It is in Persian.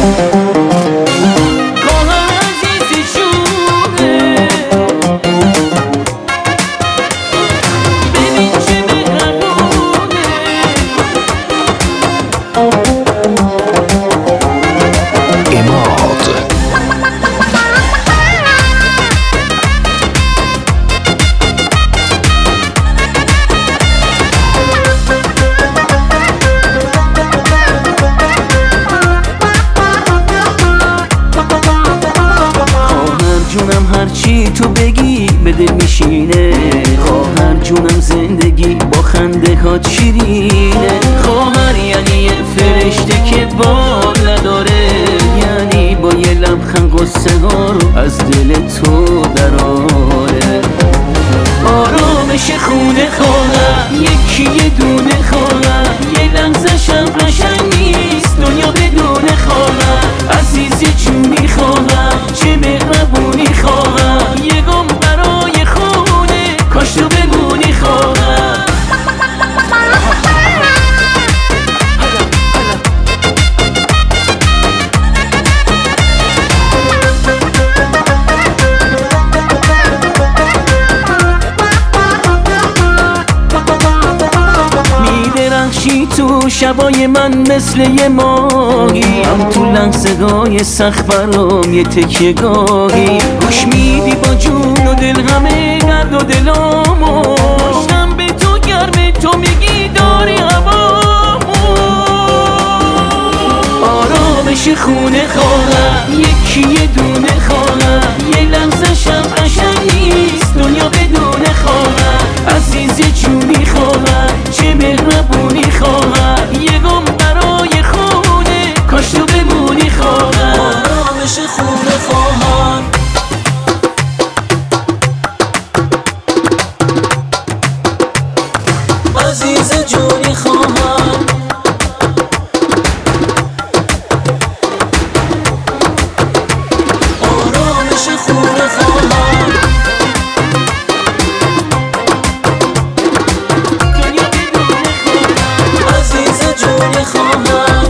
هرچی تو بگی به دل میشینه، خواهر جونم زندگی با خنده هات شیرینه. خواهر یعنی یه فرشته که بال نداره، یعنی با یه لبخند قصه ها رو از دل تو دراره. آرامش خونه خواهر، یکی یه دونه خواهر، یه لحظه شب قشنگ نیست دنیا بدون خواهر. عزیز جونی خواهر، چه مهربونی خواهر، یه گم برای خونه کاش تو بمونی خواهر. میدرخشی تو شبای من مثل یه ماهی، هم تو لحظه‌های سخت برام یه تکیه گاهی. گوش میدی با جون و دل همه درد و دلامو، عشقم به تو گرمه تو میگی داری هوامو. آرامش خونه خواهر، یکی یه دونه خواهر، یه لحظه شب قشنگ نیست دنیا بدون خواهر. عزیز جونی خواهر، چه مهربونی خواهر، یه گم برای خونه کاش تو بمونی خواهر. آرامش خونه خواهر، عزیز جونی خواهر، آرامش خونه خواهر. دنیا بدون خواهر، عزیز جونی خواهر.